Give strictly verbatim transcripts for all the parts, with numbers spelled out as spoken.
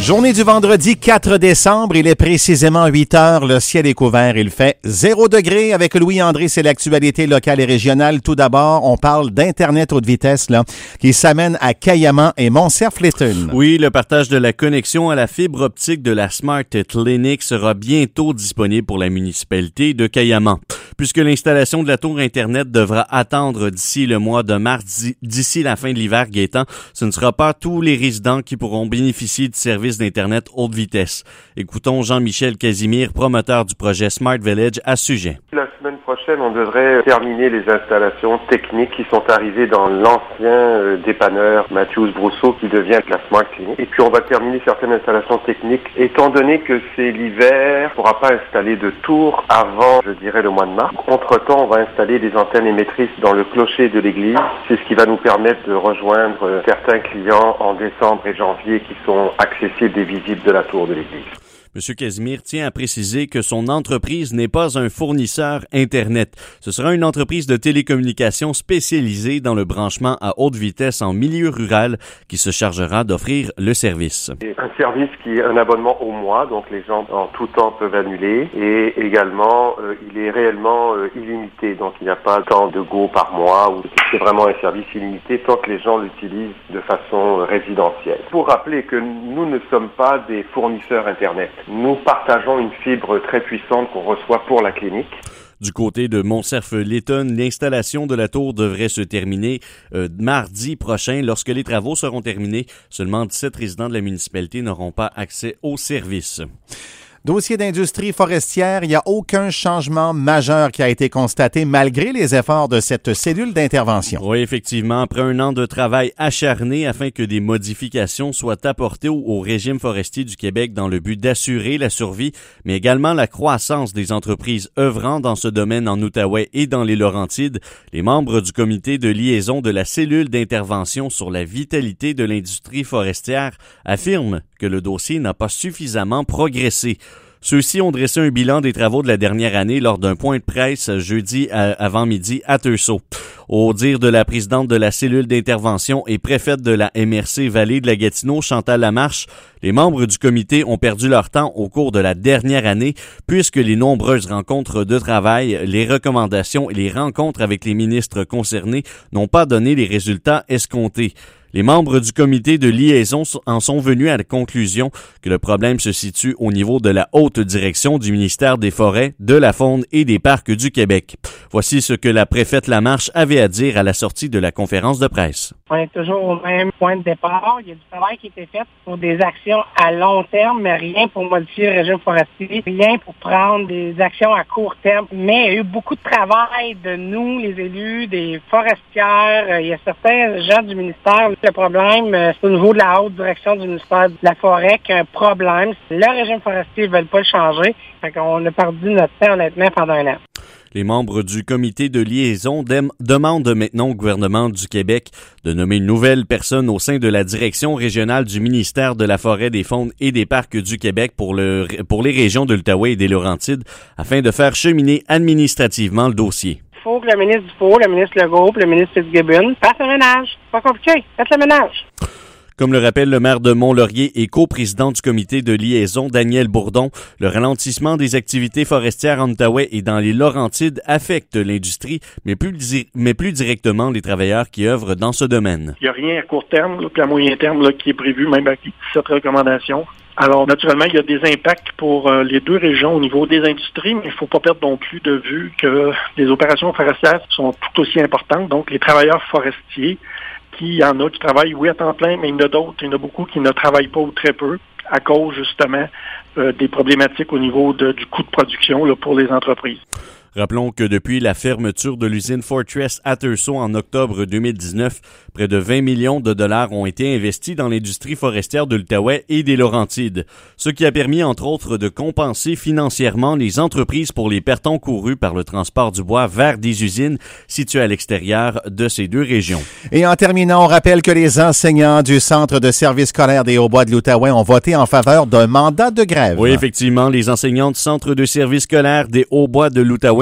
Journée du vendredi quatre décembre, il est précisément huit heures, le ciel est couvert, il fait zéro degré. Avec Louis-André, c'est l'actualité locale et régionale. Tout d'abord, on parle d'Internet haute vitesse là, qui s'amène à Cayamant et Montserf-Létune. Oui, le partage de la connexion à la fibre optique de la Smart Clinic sera bientôt disponible pour la municipalité de Cayamant. Puisque l'installation de la tour Internet devra attendre d'ici le mois de mars, d'ici la fin de l'hiver guettant, ce ne sera pas tous les résidents qui pourront bénéficier du service d'Internet haute vitesse. Écoutons Jean-Michel Casimir, promoteur du projet Smart Village, à ce sujet. La semaine prochaine, on devrait terminer les installations techniques qui sont arrivées dans l'ancien euh, dépanneur Matthews Brousseau qui devient la Smart Clinic. Et puis on va terminer certaines installations techniques. Étant donné que c'est l'hiver, on ne pourra pas installer de tour avant, je dirais, le mois de mars. Entre-temps, on va installer des antennes émettrices dans le clocher de l'église. C'est ce qui va nous permettre de rejoindre certains clients en décembre et janvier qui sont accessibles et visibles de la tour de l'église. M. Casimir tient à préciser que son entreprise n'est pas un fournisseur Internet. Ce sera une entreprise de télécommunications spécialisée dans le branchement à haute vitesse en milieu rural qui se chargera d'offrir le service. Un service qui est un abonnement au mois, donc les gens en tout temps peuvent annuler. Et également, euh, il est réellement euh, illimité, donc il n'y a pas tant de go par mois. Ou c'est vraiment un service illimité tant que les gens l'utilisent de façon euh, résidentielle. Pour rappeler que nous ne sommes pas des fournisseurs Internet. Nous partageons une fibre très puissante qu'on reçoit pour la clinique. Du côté de Montserf-Létune, l'installation de la tour devrait se terminer euh, mardi prochain. Lorsque les travaux seront terminés, seulement dix-sept résidents de la municipalité n'auront pas accès au service. Dossier d'industrie forestière, il n'y a aucun changement majeur qui a été constaté malgré les efforts de cette cellule d'intervention. Oui, effectivement, après un an de travail acharné afin que des modifications soient apportées au, au régime forestier du Québec dans le but d'assurer la survie, mais également la croissance des entreprises œuvrant dans ce domaine en Outaouais et dans les Laurentides, les membres du comité de liaison de la cellule d'intervention sur la vitalité de l'industrie forestière affirment que le dossier n'a pas suffisamment progressé. Ceux-ci ont dressé un bilan des travaux de la dernière année lors d'un point de presse jeudi à, avant midi à Teusseau. Au dire de la présidente de la cellule d'intervention et préfète de la M R C Vallée de la Gatineau, Chantal Lamarche, les membres du comité ont perdu leur temps au cours de la dernière année puisque les nombreuses rencontres de travail, les recommandations et les rencontres avec les ministres concernés n'ont pas donné les résultats escomptés. Les membres du comité de liaison en sont venus à la conclusion que le problème se situe au niveau de la haute direction du ministère des Forêts, de la Faune et des Parcs du Québec. Voici ce que la préfète Lamarche avait à dire à la sortie de la conférence de presse. On est toujours au même point de départ. Il y a du travail qui a été fait pour des actions à long terme, mais rien pour modifier le régime forestier, rien pour prendre des actions à court terme. Mais il y a eu beaucoup de travail de nous, les élus, des forestières. Il y a certains gens du ministère. Le problème, c'est au niveau de la haute direction du ministère de la Forêt qu'il y a un problème. Le régime forestier ne veut pas le changer. Fait qu'on a perdu notre temps, honnêtement, pendant un an. Les membres du comité de liaison dem- demandent maintenant au gouvernement du Québec de nommer une nouvelle personne au sein de la direction régionale du ministère de la Forêt, des Faunes et des Parcs du Québec pour, le, pour les régions de l'Outaouais et des Laurentides afin de faire cheminer administrativement le dossier. Il faut que le ministre Dufault, le ministre Legault, le ministre Fitzgibbon fassent le ménage. C'est pas compliqué. Faites le ménage. Comme le rappelle le maire de Mont-Laurier et coprésident du comité de liaison, Daniel Bourdon, le ralentissement des activités forestières en Outaouais et dans les Laurentides affecte l'industrie, mais plus, di- mais plus directement les travailleurs qui œuvrent dans ce domaine. Il n'y a rien à court terme, là, puis à moyen terme là, qui est prévu, même avec cette recommandation. Alors, naturellement, il y a des impacts pour euh, les deux régions au niveau des industries, mais il ne faut pas perdre non plus de vue que les opérations forestières sont tout aussi importantes. Donc, les travailleurs forestiers, qui il y en a qui travaillent, oui, à temps plein, mais il y en a d'autres, il y en a beaucoup qui ne travaillent pas ou très peu à cause, justement, euh, des problématiques au niveau de, du coût de production là, pour les entreprises. Rappelons que depuis la fermeture de l'usine Fortress à Teusseau en octobre deux mille dix-neuf, près de vingt millions de dollars ont été investis dans l'industrie forestière de l'Outaouais et des Laurentides, ce qui a permis entre autres de compenser financièrement les entreprises pour les pertes encourues par le transport du bois vers des usines situées à l'extérieur de ces deux régions. Et en terminant, on rappelle que les enseignants du Centre de service scolaire des Hauts-Bois de l'Outaouais ont voté en faveur d'un mandat de grève. Oui, effectivement, les enseignants du Centre de service scolaire des Hauts-Bois de l'Outaouais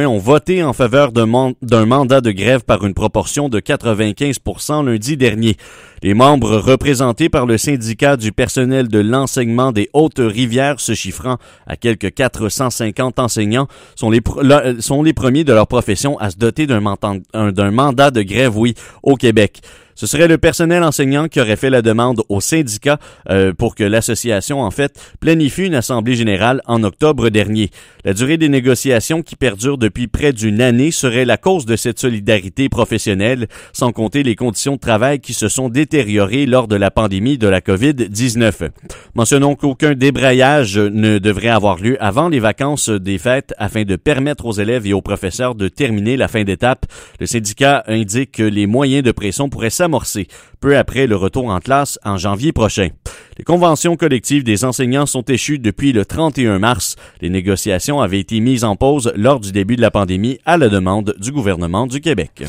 l'Outaouais ont voté en faveur d'un, man- d'un mandat de grève par une proportion de quatre-vingt-quinze pour cent lundi dernier. Les membres représentés par le syndicat du personnel de l'enseignement des Hautes-Rivières, se chiffrant à quelque quatre cent cinquante enseignants, sont les, pr- la, sont les premiers de leur profession à se doter d'un, mantan- un, d'un mandat de grève, oui, au Québec. Ce serait le personnel enseignant qui aurait fait la demande au syndicat euh, pour que l'association, en fait, planifie une assemblée générale en octobre dernier. La durée des négociations qui perdurent depuis près d'une année serait la cause de cette solidarité professionnelle, sans compter les conditions de travail qui se sont détériorées lors de la pandémie de la covid dix-neuf. Mentionnons qu'aucun débrayage ne devrait avoir lieu avant les vacances des fêtes afin de permettre aux élèves et aux professeurs de terminer la fin d'étape. Le syndicat indique que les moyens de pression pourraient s'amorcer peu après le retour en classe en janvier prochain. Les conventions collectives des enseignants sont échues depuis le trente et un mars. Les négociations avaient été mises en pause lors du début de la pandémie à la demande du gouvernement du Québec.